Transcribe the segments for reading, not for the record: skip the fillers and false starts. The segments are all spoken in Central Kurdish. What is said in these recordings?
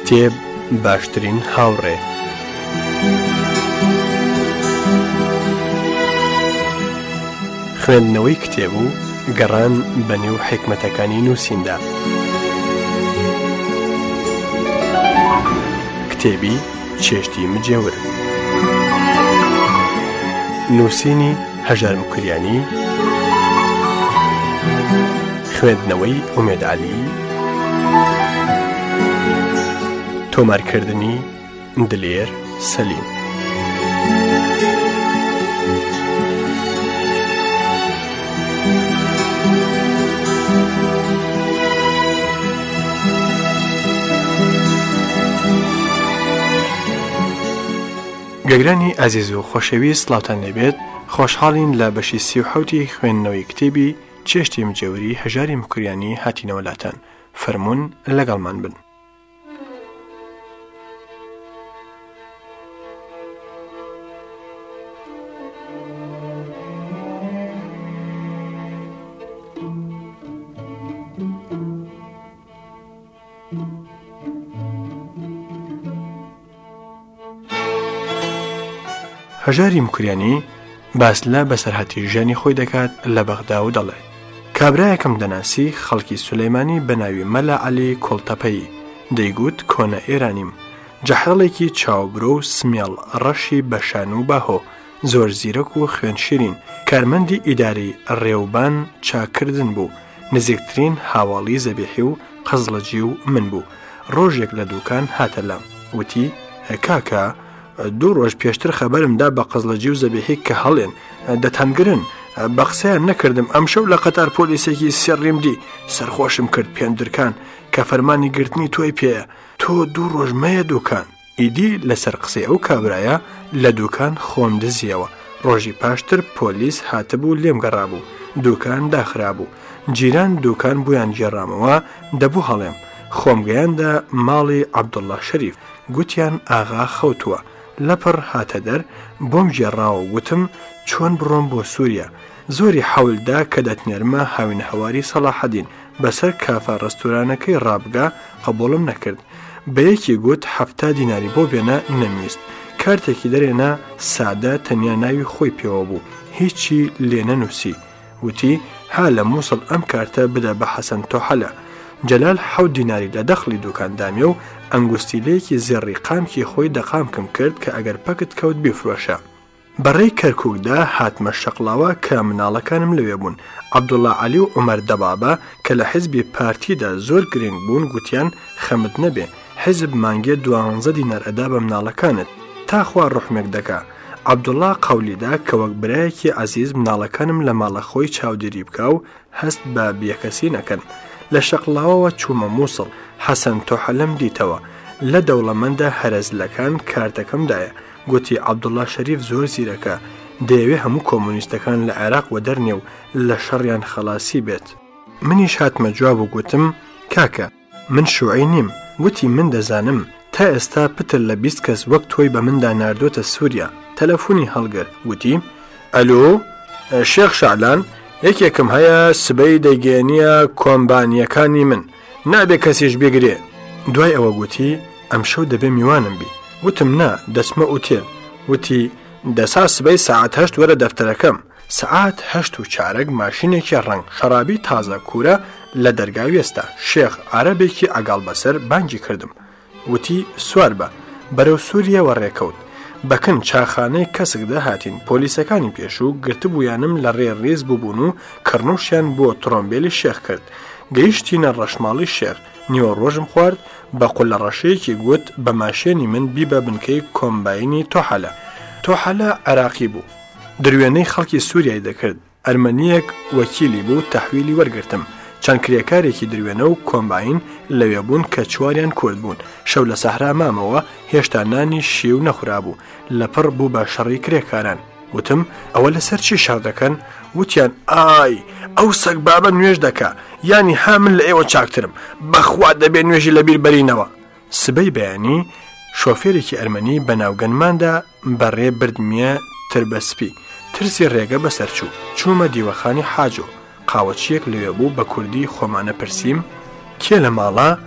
کتێب باشترین هاوڕێ. خوێندنەوەی کتێب و گەڕان بە نێو حکمەتەکانی نووسیندا. کتێبی چێشتی مجێور، نووسینی هەژار مکریانی، خوێندنەوەی ئومێد عەلی، تۆمارکردنی دلێر سەلیم. گەگرانی ئازیز و خۆشەویست، سڵاوتان لێبێت. خۆشحاڵین لە بەشی 37 خوێندنەوەی کتێبی چێشتی مجێوری هەژاری مکریانی هاتینەوەلاتان. فەرموون لەگەڵمان بن. هەژاری مکریانی باس لە بەسەرهاتی ژیانی خۆی دەکات لە بەغدا و دەڵێ کابرایەکەم دەناسی خەڵکی سولەیمانی بە ناوی مەلا عەلی کۆڵتەپەیی، دەیگوت کۆنە ئێرانیم، جەحڕڵێکی چاوبرۆ و سمێڵ ڕەشی بەشان و باهۆ، زۆر زیرەک و خوێن شیرین، کارمەندی ئیداری ڕێوبان چاکردن بوو، نزیکترین هاوڵی زەبیحی و قزڵەجی و من بوو. ڕۆژێک لە دووکان هاتە لام، وتی کاکە 2 ڕۆژ پێشتر خەبەرمدا بە قزڵەجی و زەبیحی کە هەڵێن دەتانگرن، بە قسەیان نەکردم. ئەمشەو لە قەتار پۆلیسێکی سێڕیم دی، سەرخۆشم کرد پێندرکان کە فەرمانی گرتنی تۆی پێیە، تۆ 2 ڕۆژ مەیە دووکان. ئیدی لەسەر قسەی ئەو کابرایە لە دووکان خۆم دزیەوە. ڕۆژی پاشتر پۆلیس هاتبوو لێم گەڕابوو، دووکان داخرابوو، جیران دووکان بویان گێڕامەوە، دەبوو هەڵێم. خۆم گەیاندا ماڵی عەبدوڵڵا شەریف، گوتیان ئاغا خەوتووە. لەپڕ هاتە دەر، بۆم گێڕاوە، گوتم چۆن بڕۆم بۆ سووریا. زۆری حەولدا کە دەتنێرمە هاوین هەواری سەلاحەدین بەسەر کافە ڕەستورانەکەی ڕابگا قبوڵم نەکرد. بە یەکی گوت 70 دیناری بۆ بێنە، نەمویست. کارتێکی دەرێنە سادە، تەنیا ناوی خۆی پێوە بوو، هیچی لێ نەنووسی. وتی ها لە مووسڵ ئەم کارتە بدە بە حەسەن تۆحەلە. جەلال 7 دیناری لە دەخلی دوکاندامیە و ئەنگوستیلەیەکی زێڕی قامکی خۆی دەقامکم کرد کە ئەگەر پەکت کەوت بیفرۆشە. بەڕێی کەرکووکدا هاتمە شەقڵاوە کە مناڵەکانم لەوێ بوون. عەبدوڵڵا عەلی و عومەر دەبابە کە لە حیزبی پارتیدا زۆر گرنگ بوون، گوتیان خەمت نەبێ، حیزب مانگێ 12 دینار ئەدا بە مناڵەکانت تاخوا ڕحمێک دەکا. عەبدوڵڵا قەولیدا کە وەک برایەکی عەزیز مناڵەکانم لە ماڵە خۆی چاودێری بکا و هەست بە بیەکەسی نەکەن. لە شەقڵاوەوە چوومە مووسڵ، حەسەن تۆحەلەم دیتەوە. لە دەوڵەمەندە هەرەزلەکان کارتەکەمدایە، گوتی عەبدوڵڵا شەریف زۆر زیرەکە، دەیەوێ هەموو کۆمونیستەکان لە عێراق و دەرنێ و لە شەڕیان خەڵاسی بێت. منیش هاتمە جواب و گوتم کاکە من شوعی نیم. گوتی من دەزانم تا ئێستا پتر لە 20 کەس وەک تۆی بە مندا ناردۆتە سووریا. تەلەفۆنی هەڵگر، گوتی ئەلۆ شێخ شەعلان، یەکێکم هەیە سبەی دەیگەێنیە کۆمبانیەکانی من، نابێ کەسیش بێگرێ. دوای ئەوە گوتی ئەمشەو دەبێ میوانم بی. وتم نا، دەچمە ئوتێل. وتی دەسا سبەی ساعت 8 وەرە دەفتەرەکەم. ساعت 8:15 ماشینێکی ڕەنگ شەرابی تازە کوورە لە دەرگای وێستا. شێخ عەرەبێکی ئەگاڵ بەسەر بانگی کردم. وتی سوار بە، بەرەو سووریەوە ڕێکەوت. بەکن چاخانەی کەسک داهاتین، پۆلیسەکانی پێشوو گرتبوویانم لە ڕێ ڕێز ببوون و کڕنوشیان بۆ ترۆمبیلی شێخ کرد. گەیشتینە ڕەشماڵی شێخ، نیوە ڕۆژم خوارد بە قولە ڕەشەیەکی گوت بە ماشێنی من بیبە بنکەی کۆمباینی تۆحەلە. تۆحەلە عێراقی بوو، دروێنەی خەڵکی سووریای دەکرد. ئەرمەنیەک وەکیلی بوو، تەحویلی وەرگرتم. چەند کرێکارێکی دروێنە و کۆمباین لەوێ بوون کە چواریان کورد بوون. شەو لە سەحرا مامەوە، هێشتا نانی شیو نەخورابوو، لەپڕ بوو بە شەڕی کرێکاران. وتم ئەوە لەسەر چی شەڕ دەکەن؟ وتیان ئای ئەو سەگ بابە نوێژ دەکا، ینی ها من لە ئێوە چاکترم، بەخوا دەبێت نوێژی لەبیر بەرینەوە. سبەی بەیانی شۆفێرێکی ئەرمەنی بەناوگەنماندا بەڕێ بردمیە تربەسپی، ترسی ڕێگە بەسەر چوو. چوومە دیوەخانی حاجۆ، قاوەچیەک لەوێ بوو، بە کوردی خۆمانە پرسییم کێ لە ماڵە؟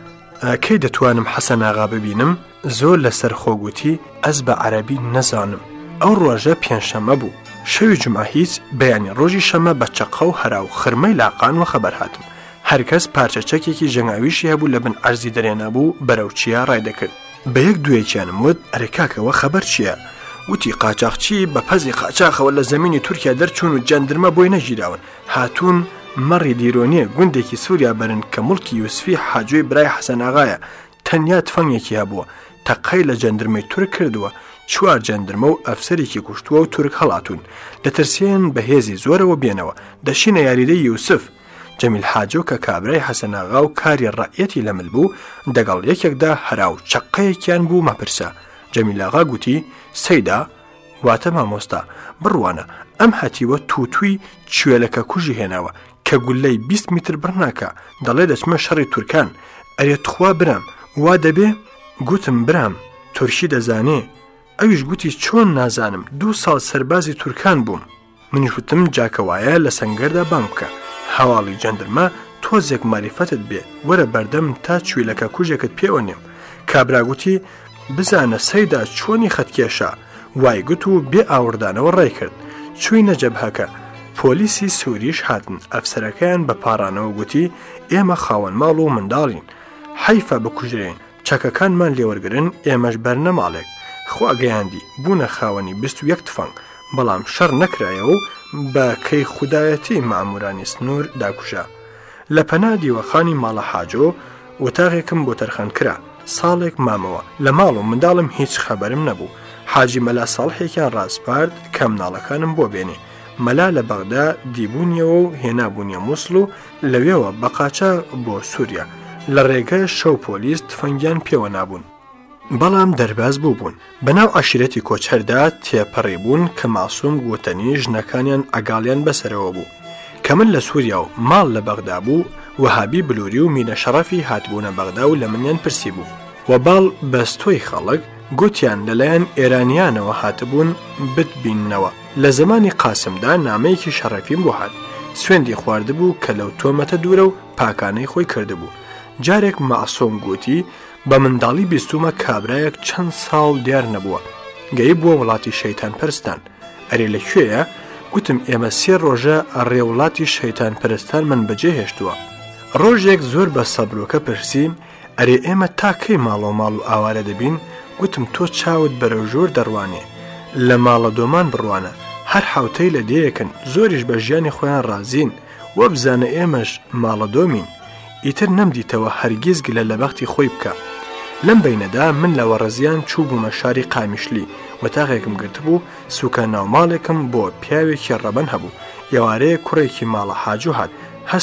کەی دەتوانم حەسەن ئاغا ببینم؟ زۆر لەسەر خۆگوتی ئەس بە عەرەبی نەزانم. ئەو ڕۆژە پێنجشەمە بوو. شەوی جومعە هیچ بەیانی ڕۆژی شەمە بە چەقە و هەرا و خرمەی لاقان و خەبەر هاتم. هەرکەس پارچە چەکێکی ژەنگاویشی هەبوو لە بن ئەرزی دەرێنا بوو بەرەو چیا ڕایدەکرد. بە یەک دوێکیانم وت ئەرێ کاکەوە خەبەر چییە؟ وتی قاچاقچی بە پەزی قاچاقەوە لە زەمینی تورکیا دەرچوون و جەندرمە بۆی نەگیراون، هاتوون مەڕی دیرۆنیە گوندێکی سووریا بەرن کە موڵکی یوسفی حاجوی برای حەسەن ئاغایە، تەنیا تفەنگێکی هەبووە، تەقەی لە جەندرمەی تورک کردووە، 4 جەندرمە و ئەفسەرێکی کوشتووە و تورک هەڵاتون، دەترسێن بە هێزی زۆرەوە بێنەوە، دەشینە یاریدەی یوسف. جەمیل حاجۆ کە کابرای حەسەن ئاغا و کاری ڕائەتی لەمل بوو، دەگەڵ یەکێکدا هەرا و چەقەیەکیان بوو مەپرسە. جەمیل ئاغا گوتی سەیدا، واتە مامۆستا، بڕوانە ئەم هەتیوە تووتوی کوێلەکە کوژی هێناوە کە گولەی 20 میتر بڕناکە، دەڵێ دەچمە شەڕی تورکان. ئەرێت خوا برام وا دەبێ؟ گوتم برام تورکی دەزانێ. ئەویش گوتی چۆن نازانم، 2 ساڵ سەربازی تورکان بووم. منیش وتم جاکەوایە لە سەنگەردا بانگ بکە، هەواڵی جەندرمە تۆزێک ماریفەتت بێ، وەرە بەردەم تا کوێلەکە کوژێکت پێوەنێم. کابراگوتی بزانە سەیدا چۆنی خەتکێشە، وای گوت و بێ ئاوردانەوە ڕای کرد. چووینە جەبهەکە، پۆلیسی سووریش هاتن، ئەفسەرەکەیان بە پارانەوە گوتی ئێمە خاوەن ماڵ و منداڵین، حەیفە بکوژرێن، چەکەکانمان لێوەرگرن، ئێمەش بەرنە ماڵێک. خوا گەیاندی بوونە خاوەنی 21 تفەنگ، بەڵام شەڕ نەکرایەوە و بە کەی خودایەتی مامورانی سنوور داکوژا. لە پەنا دیوەخانی ماڵە حاجۆ وتاغێکم بۆ تەرخان کرا، ساڵێک مامەوە، لە ماڵ و منداڵم هیچ خەبەرم نەبوو. حاجی مەلا ساڵحێکیان ڕاستپارد کە مناڵەکانم بۆ بێنێ. مەلا لە بەغدا دیبوونیەوە و هێنابوونیە مووسڵ و لەوێوە بە قاچاق بۆ سووریا. لە ڕێگە شەو پۆلیس تفەنگیان پێوە نابوون، بەڵام دەرباز بووبوون. بەناو عەشیرەتی کۆچەردا تێپەڕێ بوون کە ماسووم گوتنی ژنەکانیان ئەگاڵیان بەسەرەوە بوو. کە من لە سووریا و ماڵ لە بەغدا بوو، وەهابی بلووری و مینە شەڕەفی هاتبوونە بەغدا و لە منیان پرسی بوو. وەباڵ بەستۆی خەڵک گوتیان لەلایەن ئێرانیانەوە هاتبوون بتبیننەوە. لە زمانی قاسمدا نامەیەکی شەڕەفیم بۆ هات، سوێندی خواردبوو کە لەو تۆمەتە دوورە و پاکانەی خۆی کردبوو. جارێک مەعسووم گوتی بە منداڵی بیستومە کابرایەک چەند ساڵ دیار نەبووە، گەی بووە وڵاتی شەیتان پەرستان. ئەرێ لەکوێیە؟ گوتم ئێمە 3 ڕۆژە ڕێوڵاتی شەیتان پەرستان من بەجێ هێشتووە. ڕۆژێک زۆر بە سەبرۆکە پرسیم ئەرێ ئێمە تاکەی ماڵەوە ماڵ و ئاوارە دەبین؟ گوتم تۆ چاوت بەرەو ژۆر دەڕوانێ، لە ماڵە دۆمان بڕوانە، هەر حوتەی لە دەیەکن، زۆریش بە ژیانی خۆیان ڕازین، وە بزانە ئێمەش ماڵە دۆمین. ئیتر نەمدیتەوە هەرگیز گلە لە بەختی خۆی بکە. لەم بەینەدا من لە وەڕەزیان چوو بوومە شاری قامیشلی، وەتاغێکم گرتبوو، سوکە ناوماڵێکم بۆ پیاوێکی ڕەبەن هەبوو. ئێوارەیە کوڕێکی ماڵە حاجوو هات،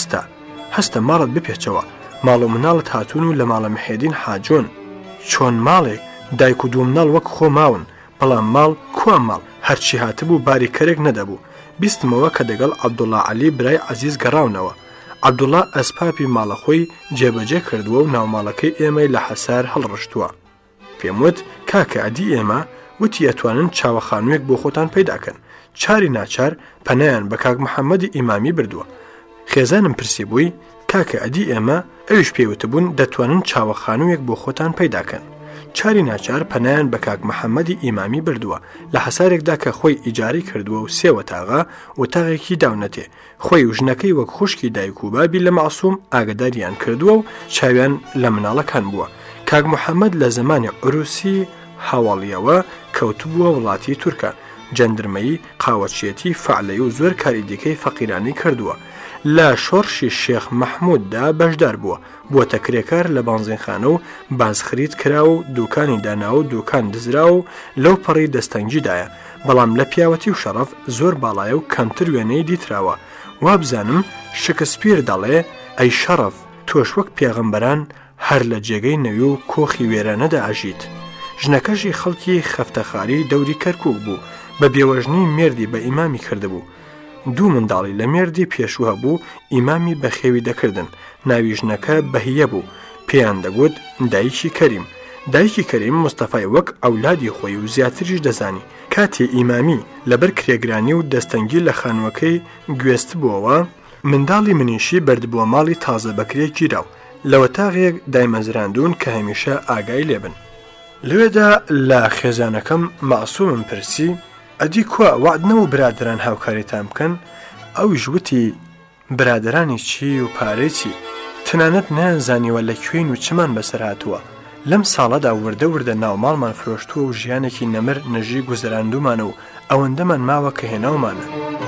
هەستە ماڵت بپێچەوە، ماڵ و مناڵت هاتوون و لە ماڵە محێدین حاجۆن. چۆن ماڵێک؟ دایک و دوو مناڵ وەک خۆ ماون، بەڵام ماڵ کوام ماڵ، هەرچی هاتبوو باری کەرێک نەدەبوو. بیستمەوە کە دەگەڵ عەبدوڵڵا عەلی برای عەزیز گەڕاونەوە. عەبدوڵڵا ئەسپاپی ماڵە خۆی جێبەجێ کردووە و ناوماڵەکەی ئێمەی لە حەسار هەڵڕشتووە. پێم وت کاکە ئەدی ئێمە وتی ئەتوانن چاوەخانوویەک بۆ خۆتان پەیداکەن. چاری ناچار پەنایان بە کاک محەممەدی ئیمامی بردووە. خێزانم پرسی بووی کاکە ئەدی ئێمە ئەویش پێوتبوون دەتوانن چاوەخانوویەک بۆ خۆتان پەیداکەن. چاری ناچار پەنایان بە کاک محەممەدی ئیمامی بردووە لە حەسارێکدا کە خۆی ئیجاری کردووە و 3 وەتاغا وتاغێکی داونەتێ. خۆی و ژنەکەی وەک خوشکی دایک و بابی لە مەعسووم ئاگداریان کردووە و چاویان لە مناڵەکان بووە. کاک محەممەد لە زمانی عروسی هاوڵیەوە کەوتبووە وڵاتی تورکان، جەندرمەیی، قاوەچێتی، فعلەی و زۆر کاری دیکەی فەقیرانی کردووە. لە شۆڕشی شێخ مەحمووددا بەشدار بووە، بووە کرێکار لە بانزینخانە و بازخرید کرا و دوکانی دانا و دوکان دزرا و لەو پەڕی دەستەنگیدایە، بەڵام لە پیاوەتی و شەڕەف زۆر باڵایە و کەمتر وێنەی دیتراوە. وابزانم شکسپیر دەڵێ ئەی شەڕەف تۆش وەک پێغەمبەران هەر لە جێگەی نەوی و کۆخی وێرانەدا ئاژیت. ژنەکەشی خەڵکی خەفتەخاری دەوری کەرکووک بوو، بە بێوەژنی مێردی بە ئیمامی کردبوو. 2 منداڵی لە مێردی پێشوە بوو، ئیمامی بە خێوی دەکردن. ناوی ژنەکە بەهیە بوو، پێیان دەگوت دایکی کەریم. دایکی کەریم مستەفای وەک ئەولادی خۆی و زیاتریش دەزانی. کاتێ ئیمامی لەبەر کرێگرانی و دەستەنگی لە خانوەکەی گوێست بووەوە، منداڵی منیشی بەردبووە ماڵی تازە بەکرێ گیراو. لە وەتاغێک دایمەزراندون کە هەمیشە ئاگای لێبن. لەوێدا لە خێزانەکەم مەعسوومم پرسی ئەدی کوا وعدنە و برادران هاوکاریتان بکەن؟ ئەویش وتی برادرانی چی و پارەی چی؟ تەنانەت نەیانزانیوە لەکوێین و چمان بەسەر هاتووە. لەم ساڵەدا وردە وردە ناوماڵمان فرۆشتووە و ژیانێکی نەمر نەژی گوزەراندومانە و ئەوەندەمان ماوە کە هێناومانە.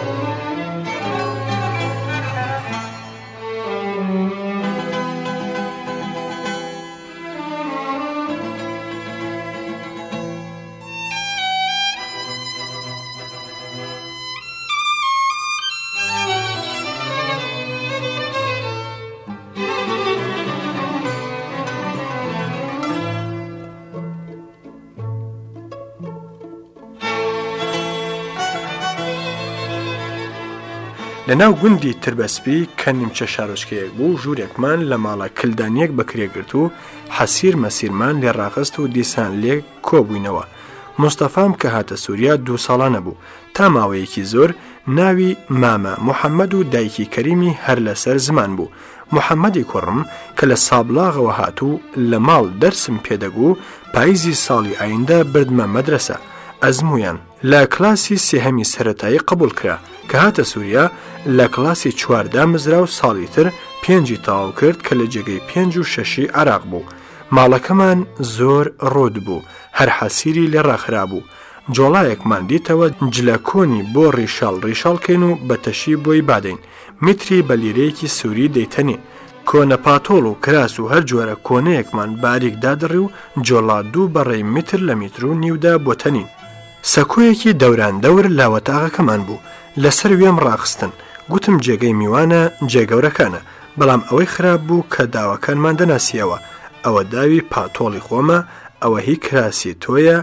لەناو گوندی تربەسپی کە نیمچە شارۆچکەیەک بوو ژوورێکمان لە ماڵە کلدانیەک بەکرێگرت و حەسیر مەسیرمان لێ ڕاخست و دیسان لێ کۆبووینەوە. مستەفام کە هاتە سووریا 2 ساڵانە بوو تا ماوەیەکی زۆر ناوی مامە محەممەد و دایکی کەریمی هەر لەسەر زمان بوو. محەممەدی کوڕم کە لە سابلاغەوە هاتوو لە ماڵ دەرسم پێدەگو پاییزی ساڵی ئایندە بردمە مەدرسە. ئەزمویان لە کلاسی سێهەمی سەرەتایی قبول کرا کە هاتە سووریا لە کلاسی 4دا مزرا و ساڵی تر 5 تەواو کرد کە لە جێگەی 5 و 6 عراق بوو. ماڵەکەمان زۆر ڕۆد بوو، هەر حەسیری لێ ڕاخرا بوو. جۆڵایەکمان دیتەوە جلەکۆنی بۆ ڕیشاڵکەین و بەتەشی بۆی بادەین. میتری بە لیرەیەکی سووری دەیتەنێ. کۆنە پاتۆڵ و کراس و هەر جۆرە کۆنەیەکمان باریک دادڕی و جۆڵا 2 بەڕێی میتر لە میتر و نیودا بۆتەنین. سەکۆیەکی دەوران دەور لاوەتاغەکەمان بوو. لەسەر وێم ڕاخستن. گوتم جێگەی میوانە جێگەورەکانە، بەڵام ئەوەی خراپ بوو کە داواکانمان دەناسیەوە. ئەوە داوی پاتۆڵی خۆمە، ئەوە هی کراسی تۆیە،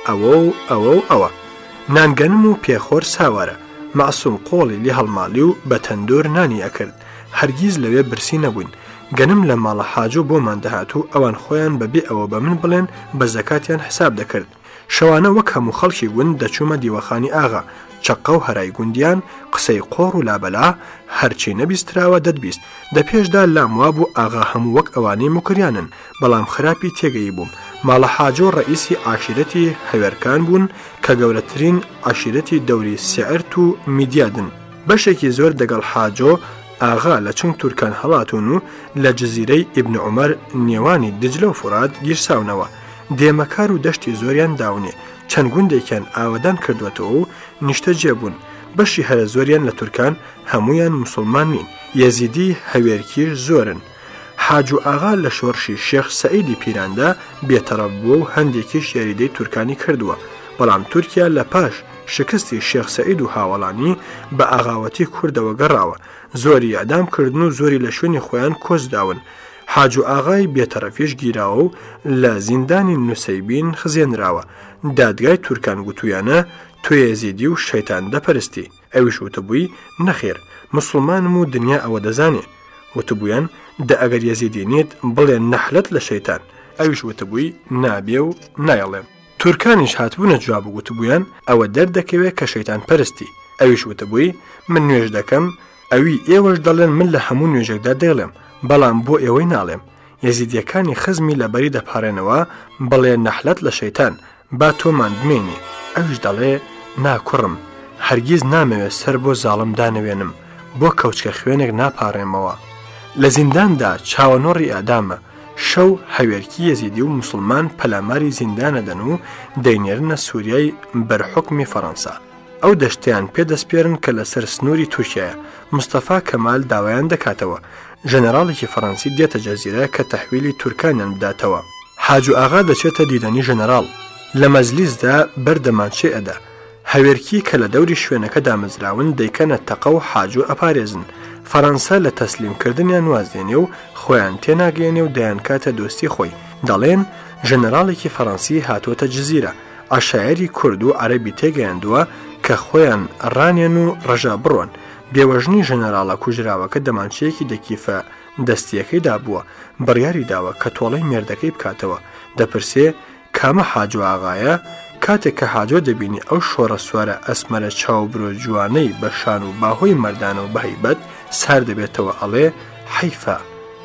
ئەوە نانگەنم و پێخۆر ساوارە. مەعسووم قۆڵی لی هەڵماڵی و بە تەندۆر نانی ئەکرد. هەرگیز لەوێ برسی نەبووین. گەنم لە ماڵە حاجۆ بۆمان دەهات و ئەوان خۆیان بەبێ ئەوە بە من بڵێن بە زەکاتیان حساب دەکرد. شەوانە وەک هەموو خەڵکی گوند دەچوومە دیوەخانی ئاغا. چەقە و هەرای گوندیان قسەی قۆڕ و لابەلا هەرچی نەبیستراوە دەتبیست. دەپێشدا لاموا بوو ئاغا هەموو وەک ئەوانەی مکریانن، بەڵام خراپی تێگەی بووم. ماڵە حاجۆ ڕئیسی عاشیرەتی هەوێرکان بوون کە گەورەترین عاشیرەتی دەوری سێعرت و میدیادن. بەشێکی زۆر دەگەڵ حاجۆ ئاغا لە چنگ تورکان هەڵاتون و لە جزیرەی ئیبن عومەر نێوانی دجلە و فورات گیرساونەوە. دێمەکار و دەشتی زۆریان داونێ. چەند گوندێکیان ئاوەدان کردوێتەوە و نیشتە جێبوون. بەشی هەرە زۆریان لە تورکان هەمویان موسڵمان نین. یەزیدی هەوێرکیش زۆرن. حاج و ئاغا لە شۆڕشی شێخ سەعیدی پیراندا بێتەڕەف بووە و هەندێکیش یاریدەی تورکانی کردووە. بەڵام تورکیا لە پاش شکستی شێخ سەعید و هاوڵانی بە ئاغاوەتی کوردەوە گەڕاوە. زۆری ئەدام کردن و زۆری لە شوێنی خۆیان کۆچداون. حاج و ئاغای بێتەڕەفیش گیراوە و لە زیندانی نوسەیبین خزێنراوە. دادگای تورکان گوتویانە تۆ یەزیدی و شەیتان دەپەرستی. ئەویش وتبووی نەخێر، مسلمانم و دنیا ئەوە دەزانێ. وتبوویان دە ئەگەر یەزیدی نیت بڵێن نەحلەت لە شەیتان. ئەویش وتبووی نابێ و نایەڵێم. تورکانیش هاتبوونە جواب و گوتبوویان ئەوە دەردەکەوێت کە شەیتان پەرستی. ئەویش وتبووی من نوێژ دەکەم، ئەوی ئێوەش دەڵێن من لە هەموو نوێژێکدا دەڵێم، بەڵام بۆ ئێوەی ناڵێم. یەزیدیەکانی خزمی لەبەری دەپارێنەوە بڵێ نەحلەت لە شەیتان، با تۆمان بمێنی. ئەویش دەڵێ ناکوڕم، هەرگیز نامەوێت سەر بۆ زاڵم دانەوێنم، بۆ کەوچکە خوێنێک ناپارێمەوە. لە زینداندا چاوەنۆڕی ئادامە. شەو هەوێرکی یەزیدی و موسڵمان پەلاماری زیندانەدەن و دەینێرنە سووریای بەرحوکمی فەڕەنسا. ئەو دەشتیان پێدەسپێرن کە لەسەر سنووری تورکیایە. مستەفا کەمال داوایان دەکاتەوە ژەنەراڵێکی فەڕەنسی دێتە جەزیرە کە تەحویلی تورکانیان بداتەوە. حاج و ئاغا دەچێتە دیدەنی ژەنەراڵ. لە مەجلیسدا بەردەمانچێ ئەدا. هەوێرکی کە لە دەوری شوێنەکە دامەزراون دەیکەنە تەقە و حاج و ئەپارێزن. فەڕەنسا لە تەسلیمکردنیان وازدێنێ و خۆیان تێناگەێنێ و دەیان کاتە دۆستی خۆی. دەڵێن ژەنەراڵێکی فەڕەنسی هاتووەتە جزیرە. عەشایەری کورد و عەرەبی تێگەیاندووە کە خۆیان ڕانێن و ڕەژا بڕۆن. بێوەژنی ژەنەراڵە کوژراوەکە دەمانچەیەکی دەکیفە دەستیەکەی دابووە. بڕیاری داوە کە تۆڵەی مێردەکەی بکاتەوە. دەپرسێ کامە حاج و ئاغایە؟ کاتێک کە حاجۆ دەبینی ئەو شۆڕە سوارە ئەسمەرە چاوبرۆ جوانەی بە شان و باهۆی مەردانە و بەهیبەت سار دەبێتەوە ئەڵێ حەیفە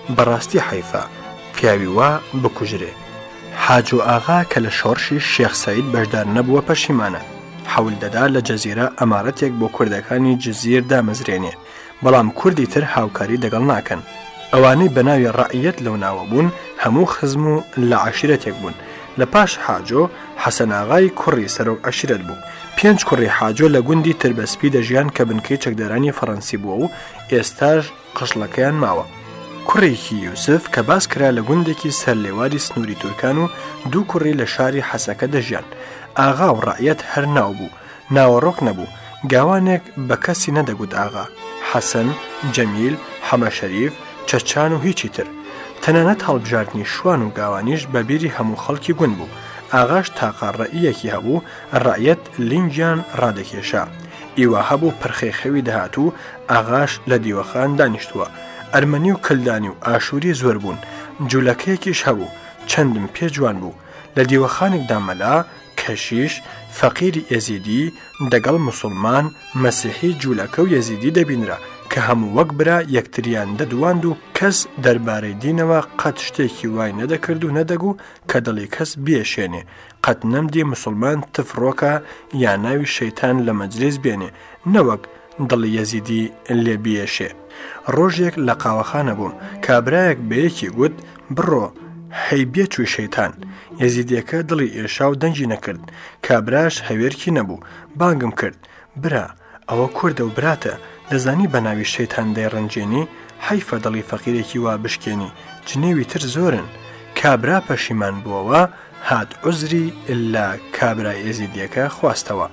بەڕاستی حەیفە پیاوی وا بکوژرێ. حاج و ئاغا کە لە شۆڕشی شێخ سەعید بەشدار نەبووە پەشیمانە. حەول دەدا لە جەزیرە ئەمارەتێک بۆ کوردەکانی جزیر دامەزرێنێ، بەڵام کوردی تر هاوکاری دەگەڵ ناکەن. ئەوانەی بەناوی ڕەعیەت لەو ناوە بوون هەموو خزم و لە عەشیرەتێک بوون. لە پاش حاجۆ حەسەن ئاغای کوڕی سەرۆک عەشیرەت بوو. 5 کوڕی حاجۆ لە گوندی تربەسپی دەژیان کە بنکەی چەکدارانی فەڕەنسی بووە و ئێستاش قشڵەکەیان ماوە. کوڕێکی یوسف کە باس کرا لە گوندێکی سەرلێواری سنووری تورکان و 2 کوڕی لە شاری حەسەکە دەژیان. ئاغا و ڕەعیەت هەر ناو بوو، ناوەڕۆک نەبوو، گاوانێک بە کەسی نەدەگوت ئاغا. حەسەن، جەمیل، حەمە شەریف، چەچان و هیچی تر. تەنانەت هەڵبژاردنی شوان و گاوانیش بەبیری هەموو خەڵکی گوند بوو. ئاغاش تاقا ڕەئیەکی هەبوو، ڕەعیەت لینجیان ڕادەکێشا. ئیوا هەبوو پرخەی خەوی دەهات و ئاغاش لە دیوەخان دانیشتووە. ئەرمەنی و کلدانی و ئاشووری زۆر بوون. جوولەکەیەکیش هەبوو، چەندم پێ جوان بوو. لە دیوەخانێکدا مەلا، کەشیش، فەقیری ئێزیدی دەگەڵ موسڵمان، مەسیحی جوولەکە و یەزیدی دەبینرا کە هەموو وەک برا یەکتریان دەدواند و کەس دەربارەی دینەوە قەت شتێکی وای نەدەکرد و نەدەگو کە دڵی کەس بێشێنێ. قەت نەمدی موسڵمان تفڕۆکە یا ناوی شەیتان لە مەجلیس بێنێ، نەوەک دڵی یەزیدی لێ بیێشێ. ڕۆژێک لە قاوەخانە بووم، کابرایەک بەیەکی گوت بڕۆ هەی بێ چووی شەیتان. یەزیدیەکە دڵی ئێشا و دەنجی نەکرد. کابراش هەوێرکی نەبوو، بانگم کرد برا ئەوە کوردە و براتە، دەزانی بە ناوی شەیتان دەیڕەنجێنی، حەیفە دڵی فەقیرێکی وا بشکێنی، جنێوی تر زۆرن. کابرا پەشیمان بووەوە، هات عوزری لە کابرای ئێزیدیەکە خواستەوە.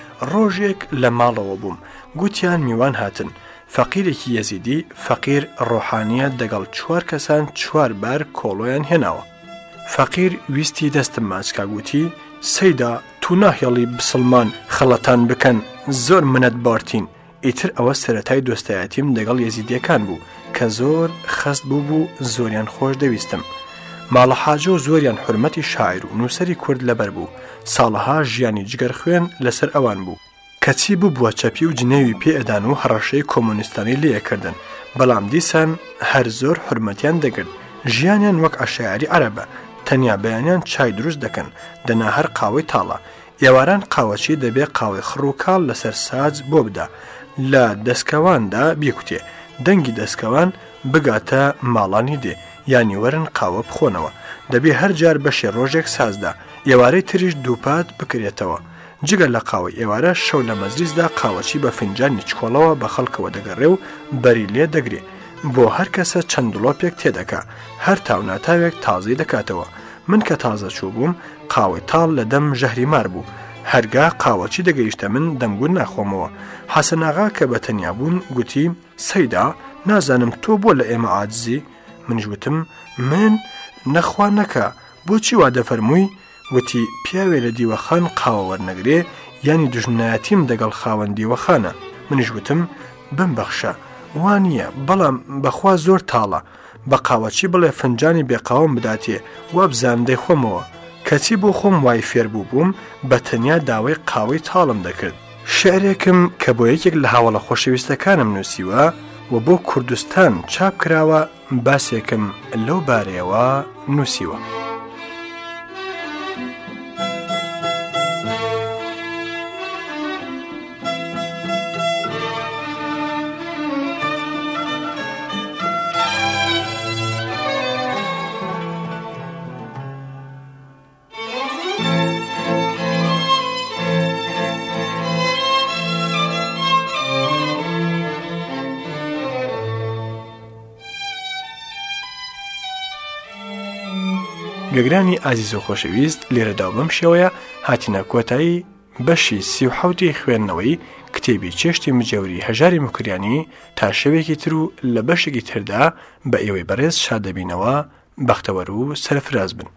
ڕۆژێک لە ماڵەوە بووم، گوتیان میوان هاتن. فەقیرێکی یەزیدی، فەقیر ڕۆحانیە دەگەڵ 4 کەسان 4 بار کۆڵۆیان هێناوە. فەقیر ویستی دەستم ماچکا، گوتی سەیدا تو ناهێڵی بسڵمان خەڵەتان بکەن، زۆر منەت بارتین. ئیتر ئەوە سەرەتای دۆستایەتیم دەگەڵ یەزیدیەکان بوو کە زۆر خەست بوو زۆریان خۆش دەویستم. ماڵە حاجۆ زۆریان حورمەتی شاعیر و نووسەری کورد لەبەر بوو. ساڵەها ژیانی جگەر خوێن لەسەر ئەوان بوو. کەچی بوو بووە چەپی و جنێوی پێئەدان و هەڕەشەی کۆمۆنیستانی لێکردن، بەڵام دیسان هەر زۆر حورمەتیان دەگرت. ژیانیان وەک عەشایری عەرەبە، تەنیا بەیانیان چای دروست دەکەن، دەنا هەر قاوەی تاڵە. ئێواران قاوەچی دەبێ قاوەی خڕ و کاڵ لەسەر ساج بۆ بدا، لە دەستکەواندا بیکوتێ، دەنگی دەستکەوان بگاتە ماڵانی دێ، یانی وەرن قاوە بخۆنەوە. دەبێ هەر جار بەشێ ڕۆژێک سازدا، ئێوارەی تریش دووپات بکرێتەوە. جگە لە قاوەی ئێوارە شەو لە مەجلیسدا قاوەچی بە فنجانی چکۆڵەوە بە خەڵکەوە دەگەڕێ و بەری لێ دەگرێ. بۆ هەر کەسە چەند دڵۆپێک تێدەکا، هەر تاوناتاوێک تازەی دەکاتەوە. من کە تازە چوو بووم، قاوەی تاڵ لە دەم ژەهری مار بوو. هەرگا قاوەچی دەگەیشتە من دەمگون ناخۆمەوە. حەسەن ئاغا کە بە تەنیا بوون گوتی سەیدا نازانم تۆ بۆ لە ئێمە عاجزی؟ منیش وتم من نەخوا نەکە، بۆچی وا دەفەرمووی؟ وتی پیاوێ لە دیوەخان قاوە وەرنەگرێ یانی دژمنایەتیم دەگەڵ خاوەن دیوەخانە. منیش وتم بمبەخشە، وانییە، بەڵام بەخوا زۆر تاڵە، بە قاوەچی بڵێ فنجانی بێقاوم بداتێ، وا بزانم دەیخۆمەوە. کەچی بۆ خۆم وای فێر بوو بووم، بە تەنیا داوای قاوەی تاڵم دەکرد. شعرێکم کە بۆ یەکێک لە هاوڵە خۆشەویستەکانم نووسیوە و بۆ کوردستان چاپ کراوە، باسێکم لەو بارەیەوە نووسیوە. گەگرانی ئازیز و خۆشەویست، لێرەدا بەم شێوەیە هاتینە کۆتایی بەشی 37 خوێندنەوەی کتێبی چێشتی مجەوری هەژاری مکریانی. تا شەوێکی تر و لە بەشێکی تردا بە ئێوەی بەڕێز شادەبینەوە، بەختەوەر و سەرفراز بن.